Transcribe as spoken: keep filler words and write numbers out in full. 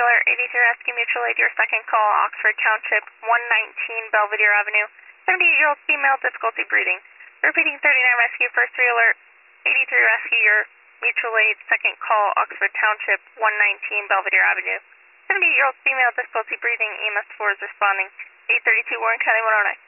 Alert eighty-three Rescue Mutual Aid, your second call, Oxford Township, one nineteen Belvedere Avenue, seventy-eight-year-old female, difficulty breathing. Repeating thirty-nine Rescue, first three alert, eighty-three Rescue, your mutual aid, second call, Oxford Township, one nineteen Belvedere Avenue. seventy-eight-year-old female, difficulty breathing, E M S four is responding. eight thirty-two Warren County one oh nine.